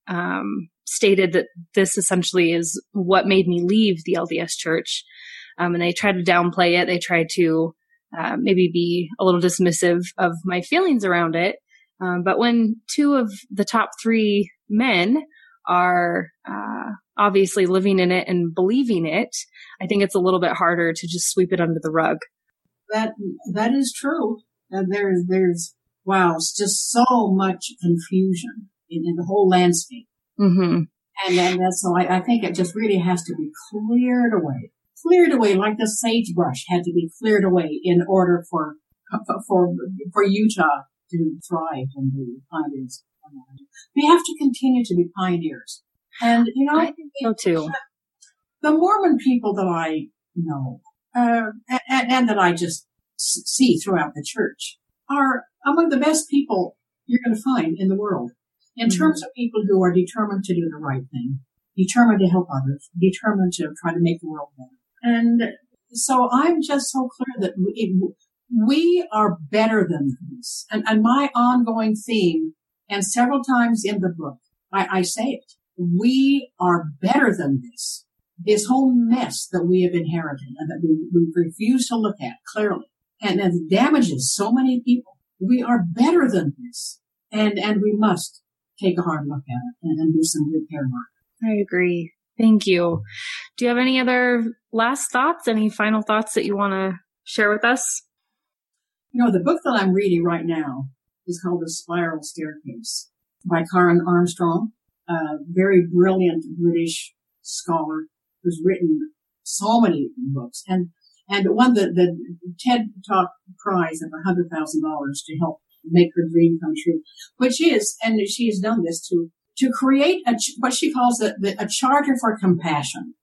um, stated that this essentially is what made me leave the L D S church. Um, and they try to downplay it. They try to uh, maybe be a little dismissive of my feelings around it. Um, but when two of the top three men are uh, obviously living in it and believing it, I think it's a little bit harder to just sweep it under the rug. That that is true. Uh, there's there's wow, it's just so much confusion in, in the whole landscape, mm-hmm. and and that's so I, I think it just really has to be cleared away, cleared away like the sagebrush had to be cleared away in order for for for Utah to thrive and be pioneers. We have to continue to be pioneers, and you know, I think so too. The Mormon people that I know. Uh, and, and that I just see throughout the church are among the best people you're going to find in the world in mm-hmm. terms of people who are determined to do the right thing, determined to help others, determined to try to make the world better. And so I'm just so clear that we, we are better than this. And, and my ongoing theme, and several times in the book, I, I say it, we are better than this. This whole mess that we have inherited and that we, we refuse to look at clearly and, and damages so many people. We are better than this. And, and we must take a hard look at it and, and do some repair work. I agree. Thank you. Do you have any other last thoughts? Any final thoughts that you want to share with us? You know, the book that I'm reading right now is called The Spiral Staircase by Karen Armstrong, a very brilliant British scholar who's written so many books, and and won the, the TED Talk prize of one hundred thousand dollars to help make her dream come true, which is, and she has done this to to create a, what she calls a, a charter for compassion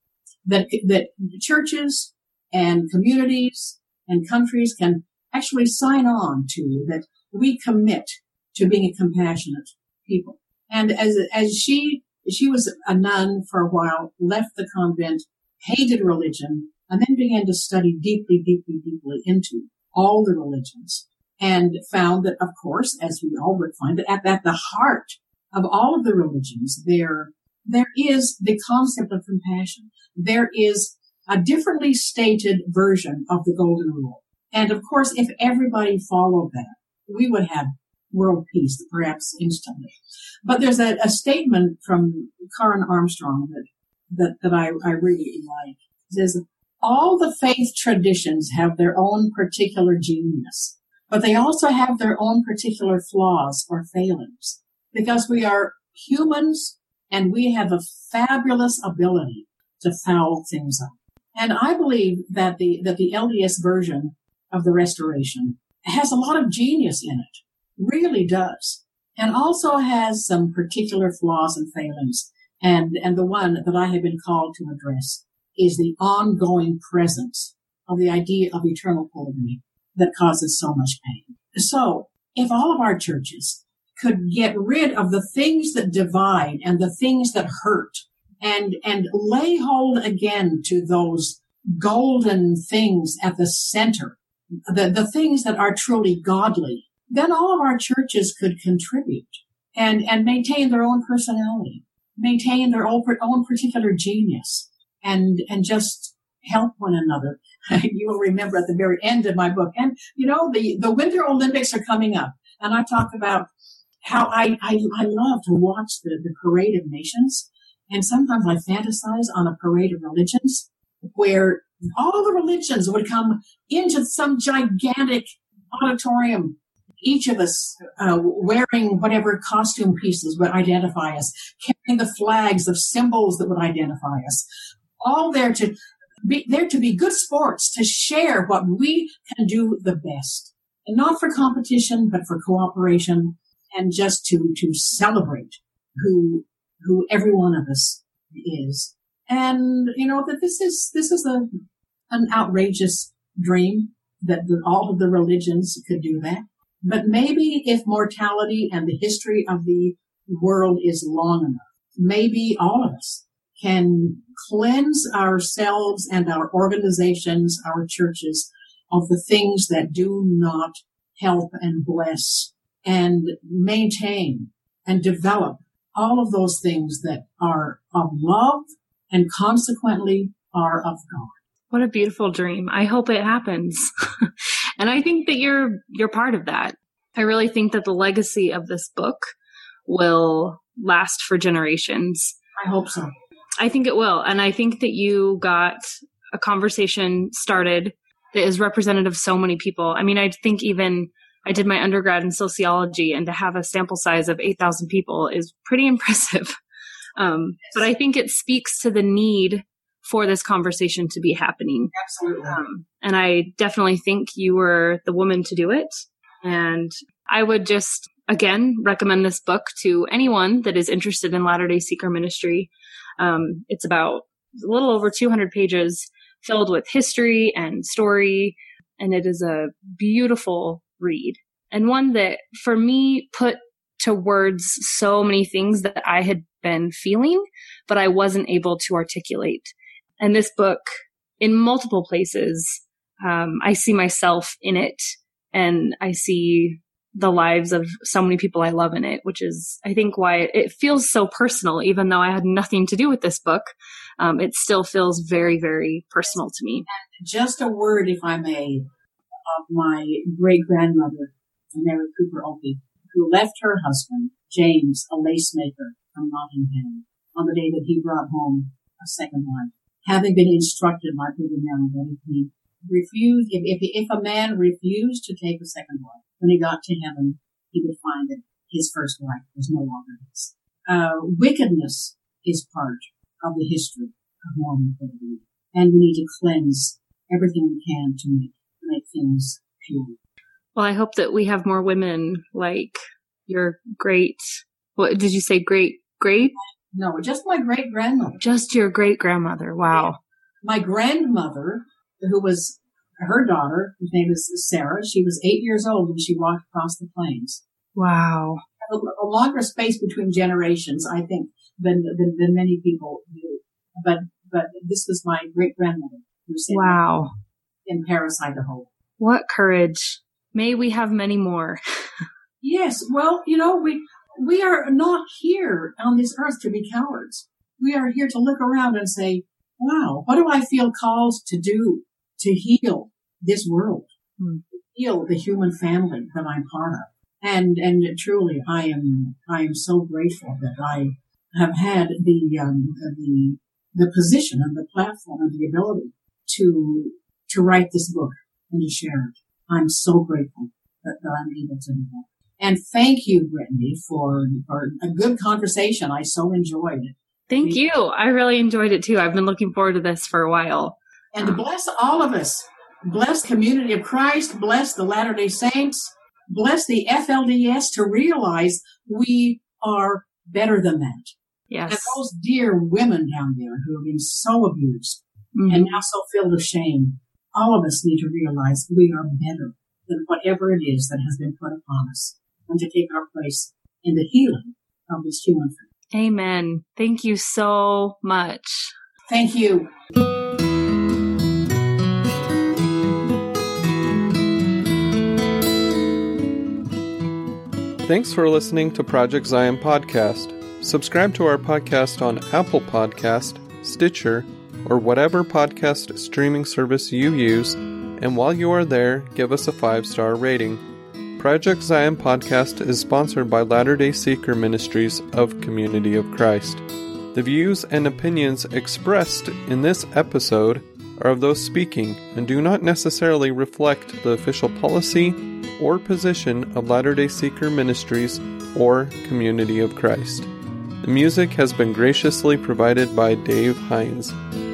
that, that churches and communities and countries can actually sign on to, that we commit to being a compassionate people. And as, as she, she was a nun for a while, left the convent, hated religion, and then began to study deeply, deeply, deeply into all the religions, and found that, of course, as we all would find, that at, at the heart of all of the religions, there, there is the concept of compassion. There is a differently stated version of the Golden Rule. And of course, if everybody followed that, we would have world peace, perhaps instantly. But there's a, a statement from Karen Armstrong that, that, that I, I really like. It says, all the faith traditions have their own particular genius, but they also have their own particular flaws or failings, because we are humans and we have a fabulous ability to foul things up. And I believe that the, that the L D S version of the Restoration has a lot of genius in it, really does, and also has some particular flaws and failings. And, and the one that I have been called to address is the ongoing presence of the idea of eternal polygamy that causes so much pain. So if all of our churches could get rid of the things that divide and the things that hurt, and, and lay hold again to those golden things at the center, the, the things that are truly godly, then all of our churches could contribute and, and maintain their own personality, maintain their own, own particular genius, and, and just help one another. You will remember at the very end of my book. And, you know, the, the Winter Olympics are coming up. And I talk about how I, I, I love to watch the, the Parade of Nations. And sometimes I fantasize on a parade of religions where all the religions would come into some gigantic auditorium, each of us uh, wearing whatever costume pieces would identify us, carrying the flags of symbols that would identify us, all there to be there to be good sports, to share what we can do the best, and not for competition, but for cooperation, and just to to celebrate who who every one of us is. And you know that this is this is a an outrageous dream that the, all of the religions could do that. But maybe if mortality and the history of the world is long enough, maybe all of us can cleanse ourselves and our organizations, our churches, of the things that do not help and bless and maintain and develop all of those things that are of love and consequently are of God. What a beautiful dream. I hope it happens. And I think that you're you're part of that. I really think that the legacy of this book will last for generations. I hope so. I think it will. And I think that you got a conversation started that is representative of so many people. I mean, I think even I did my undergrad in sociology, and to have a sample size of eight thousand people is pretty impressive. Um, but I think it speaks to the need for this conversation to be happening. Absolutely. Um, and I definitely think you were the woman to do it. And I would just, again, recommend this book to anyone that is interested in Latter-day Seeker ministry. Um, it's about a little over two hundred pages filled with history and story. And it is a beautiful read, and one that for me put to words so many things that I had been feeling, but I wasn't able to articulate. And this book, in multiple places, um, I see myself in it, and I see the lives of so many people I love in it, which is, I think, why it feels so personal. Even though I had nothing to do with this book, um, it still feels very, very personal to me. Just a word, if I may, of my great-grandmother, Mary Cooper Opie, who left her husband, James, a lace maker from Nottingham, on the day that he brought home a second wife, having been instructed by Peter Mary that if he refused, if, if, if a man refused to take a second wife, when he got to heaven, he would find that his first wife was no longer his. Uh, wickedness is part of the history of Mormon polygamy, and we need to cleanse everything we can to make make things pure. Well, I hope that we have more women like your great, what did you say, great, great? No, just my great grandmother. Just your great grandmother. Wow. My grandmother, who was her daughter, whose name is Sarah, she was eight years old when she walked across the plains. Wow. A, a longer space between generations, I think, than, than, than many people do. But, but this was my great grandmother who said, wow, in Paris, Idaho. What courage. May we have many more. Yes. Well, you know, we, we are not here on this earth to be cowards. We are here to look around and say, wow, what do I feel called to do to heal this world, hmm. to heal the human family that I'm part of? And, and truly, I am, I am so grateful that I have had the, um, the, the position and the platform and the ability to, to write this book and to share it. I'm so grateful that, that I'm able to do that. And thank you, Brittany, for, for a good conversation. I so enjoyed it. Thank you. I really enjoyed it too. I've been looking forward to this for a while. And to bless all of us. Bless the community of Christ. Bless the Latter-day Saints. Bless the F L D S to realize we are better than that. Yes. And those dear women down there who have been so abused mm-hmm. and now so filled with shame, all of us need to realize we are better than whatever it is that has been put upon us, and to take our place in the healing of this human family. Amen. Thank you so much. Thank you. Thanks for listening to Project Zion Podcast. Subscribe to our podcast on Apple Podcast, Stitcher, or whatever podcast streaming service you use, and while you are there, give us a five-star rating. Project Zion Podcast is sponsored by Latter-day Seeker Ministries of Community of Christ. The views and opinions expressed in this episode are of those speaking and do not necessarily reflect the official policy or position of Latter-day Seeker Ministries or Community of Christ. The music has been graciously provided by Dave Hines.